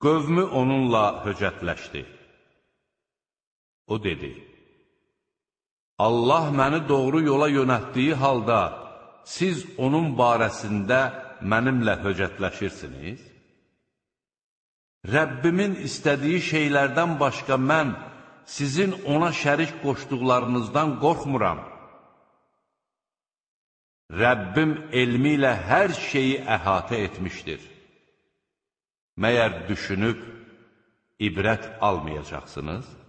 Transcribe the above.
Qövmü onunla höcətləşdi. O dedi, Allah məni doğru yola yönətdiyi halda, siz onun barəsində mənimlə höcətləşirsiniz? Rəbbimin istədiyi şeylərdən başqa mən sizin ona şərik qoşduqlarınızdan qorxmuram. Rəbbim elmi ilə hər şeyi əhatə etmişdir. Məyər düşünüb ibrət almayacaqsınız?